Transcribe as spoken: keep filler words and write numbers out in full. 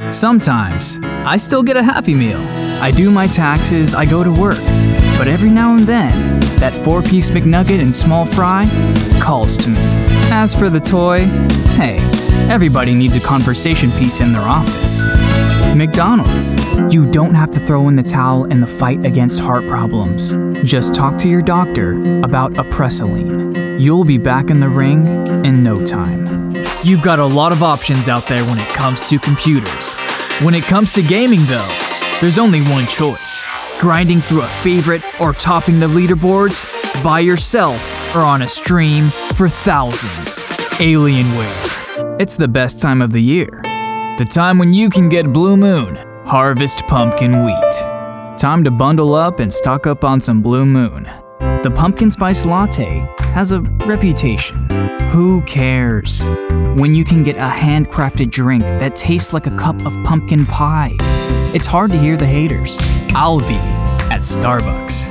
Sometimes, I still get a Happy Meal. I do my taxes, I go to work. But every now and then, that four-piece McNugget and small fry calls to me. As for the toy, hey, everybody needs a conversation piece in their office. McDonald's. You don't have to throw in the towel in the fight against heart problems. Just talk to your doctor about Apresoline. You'll be back in the ring in no time. You've got a lot of options out there when it comes to computers. When it comes to gaming, though, there's only one choice. Grinding through a favorite or topping the leaderboards by yourself or on a stream for thousands. Alienware. It's the best time of the year. The time when you can get Blue Moon, Harvest Pumpkin Wheat. Time to bundle up and stock up on some Blue Moon. The pumpkin spice latte has a reputation. Who cares? When you can get a handcrafted drink that tastes like a cup of pumpkin pie. It's hard to hear the haters. I'll be at Starbucks.